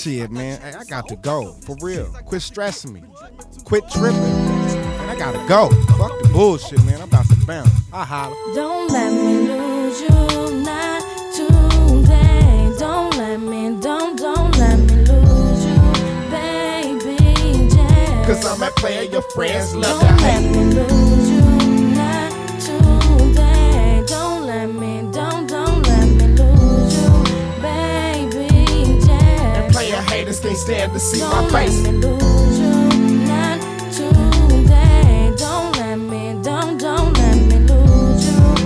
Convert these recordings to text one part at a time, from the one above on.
Shit, man. Hey, I got to go. For real. Quit stressing me. Quit tripping. Man, I gotta go. Fuck the bullshit, man. I'm about to bounce. I holler. Don't let me lose you, not today. Don't let me lose you, baby J. Cause I'm that player your friends love Don't to let hate. me lose you, not today. Don't let me lose you, baby J. And player haters can't stand to see my Don't let face. me lose you, not today. Don't let me lose you,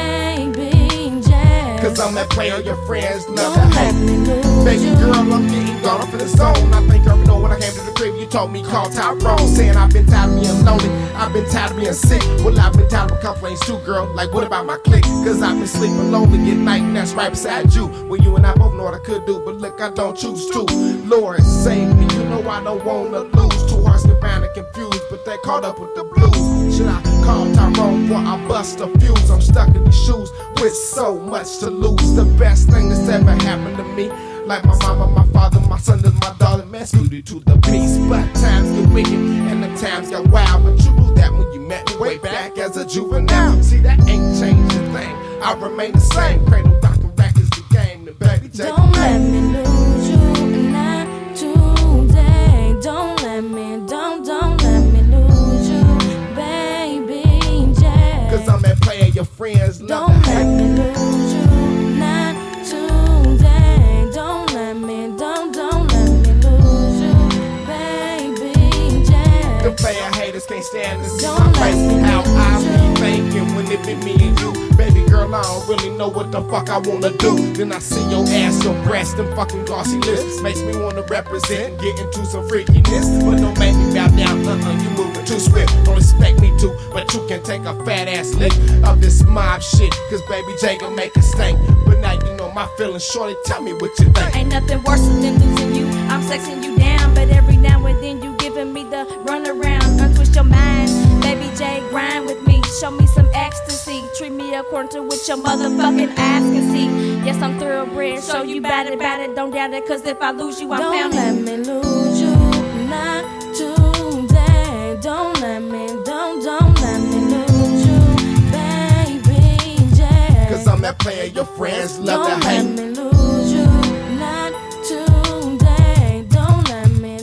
baby J. Cause I'm that player your friends love Don't to let hate. me lose Baby you. girl, I'm getting gone up in the zone. I think I already know when I came to the crib, you told me call Tyrone. Saying I've been tired of being lonely, I've been tired of being sick. Well, I've been tired of complaints too, girl. Like, what about my clique? Cause I've been sleeping lonely at night, and that's right beside you. Well, you and I both know what I could do, but look, I don't choose to. Lord, save me, you know I don't wanna lose. Two hearts confounded and confused, but they caught up with the blues. Should I call Tyrone before I bust a fuse? I'm stuck in these shoes with so much to lose. The best thing that's ever happened to me. Like my mama, my father, my son, and my daughter, man, scooted to the beast. But times get wicked and the times get wild. But you knew that when you met me way back as a juvenile. See, that ain't changed a thing. I remain the same. Cradle rockin' rack is the game. And baby, J. Don't let me lose you, not today. Don't let me lose you, baby J. Cause I'm that player your friends love Don't to let hate. me lose you, not today. Don't let me lose you, baby J. The player haters can't stand to see Don't my let face. me How lose I you. be thinking when it be me and you. Baby girl, I don't really know what the fuck I wanna do. Then I see your ass, your breast, and fucking glossy lips. Makes me wanna represent, get into some freakiness. But don't make me bow down, you moving too swift. Don't expect me to, but you can take a fat ass lick of this mob shit. Cause baby J gon' make it stink. But now you know my feelings, shorty, tell me what you think. Ain't nothing worse than losing you. I'm sexing you down, but every now and then you giving me the runaround. Untwist your mind, baby J, grind with me. Show me some ecstasy. Treat me according to what your motherfucking eyes can see. Yes, I'm thoroughbred. Show you bout it, don't doubt it. Cause if I lose you, I'm Don't let pounding. me lose you, not today. Don't let me lose you, baby J. Cause I'm that player your friends love Don't to let hate. me lose you, not today. Don't let me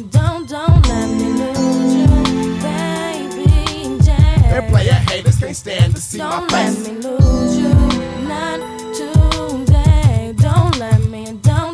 lose you, baby J. That player haters can't stand to see my Don't let face. me lose you, not today. Don't let me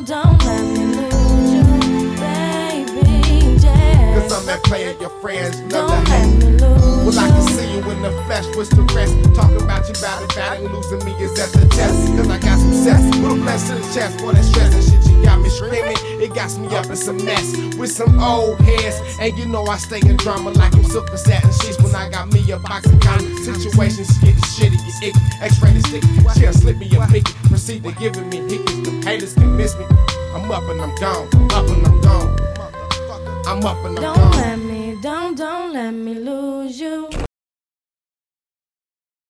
lose you, baby J. Cause I'm that player your friends love Don't to let hate. me lose Well, I can you. see you in the flesh, what's the rest? Talking about you, bout it, and losing me is at the test. Cause I got success, with a blast to the chest. For that stress and shit, you got me screaming. It got me up in some mess with some old heads. And you know I stay in drama like I'm silk and satin sheets. When I got me a box of condoms, situations getting shitty, you icky. X-ray the stick, she'll slip me a picky. Proceed to giving me hickeys, the haters can miss me. I'm up and I'm gone, up and I'm gone. I'm up and I'm Don't gone. let me lose you.